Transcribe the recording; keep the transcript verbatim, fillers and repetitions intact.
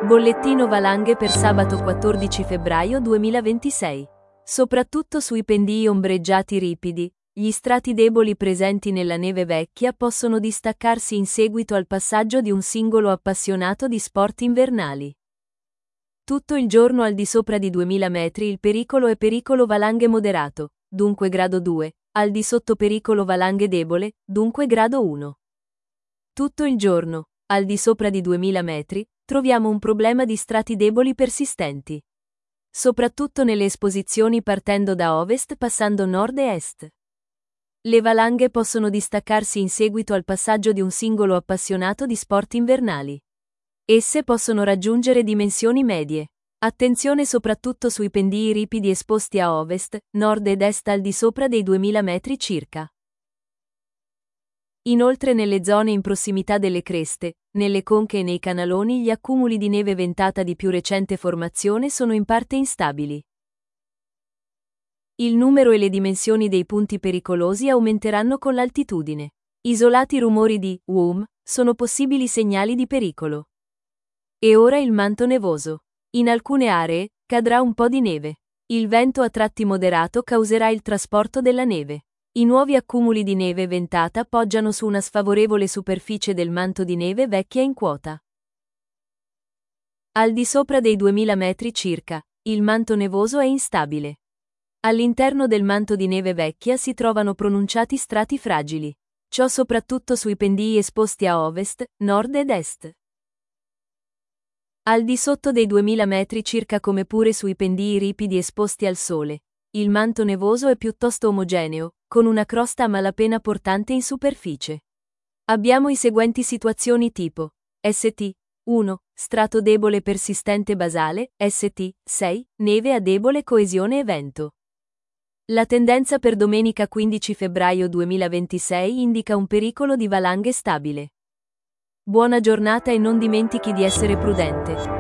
Bollettino valanghe per sabato quattordici febbraio duemilaventisei. Soprattutto sui pendii ombreggiati ripidi, gli strati deboli presenti nella neve vecchia possono distaccarsi in seguito al passaggio di un singolo appassionato di sport invernali. Tutto il giorno al di sopra di duemila metri il pericolo è pericolo valanghe moderato, dunque grado due, al di sotto pericolo valanghe debole, dunque grado uno. Tutto il giorno, al di sopra di duemila metri, troviamo un problema di strati deboli persistenti. Soprattutto nelle esposizioni partendo da ovest passando nord e est. Le valanghe possono distaccarsi in seguito al passaggio di un singolo appassionato di sport invernali. Esse possono raggiungere dimensioni medie. Attenzione soprattutto sui pendii ripidi esposti a ovest, nord ed est al di sopra dei duemila metri circa. Inoltre nelle zone in prossimità delle creste, nelle conche e nei canaloni gli accumuli di neve ventata di più recente formazione sono in parte instabili. Il numero e le dimensioni dei punti pericolosi aumenteranno con l'altitudine. Isolati rumori di "whom" sono possibili segnali di pericolo. E ora il manto nevoso. In alcune aree cadrà un po' di neve. Il vento a tratti moderato causerà il trasporto della neve. I nuovi accumuli di neve ventata poggiano su una sfavorevole superficie del manto di neve vecchia in quota. Al di sopra dei duemila metri circa, il manto nevoso è instabile. All'interno del manto di neve vecchia si trovano pronunciati strati fragili. Ciò soprattutto sui pendii esposti a ovest, nord ed est. Al di sotto dei duemila metri circa come pure sui pendii ripidi esposti al sole, il manto nevoso è piuttosto omogeneo, con una crosta a malapena portante in superficie. Abbiamo i seguenti situazioni tipo S T uno, strato debole persistente basale, S T sei, neve a debole coesione e vento. La tendenza per domenica quindici febbraio duemilaventisei indica un pericolo di valanghe stabile. Buona giornata e non dimentichi di essere prudente.